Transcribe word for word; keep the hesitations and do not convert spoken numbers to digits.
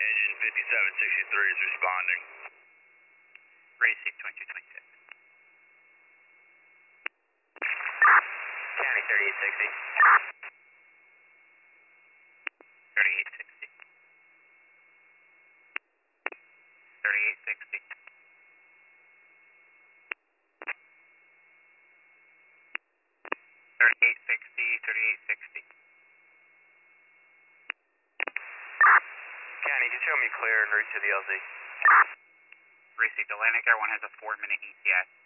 Engine fifty-seven sixty-three is responding. Racing twenty-two twenty-six. County thirty-eight sixty. thirty-eight sixty. thirty-eight sixty. thirty-eight sixty, thirty-eight sixty. County, just show me clear and route to the L Z. Received. Atlantic Air one has a four minute E T A.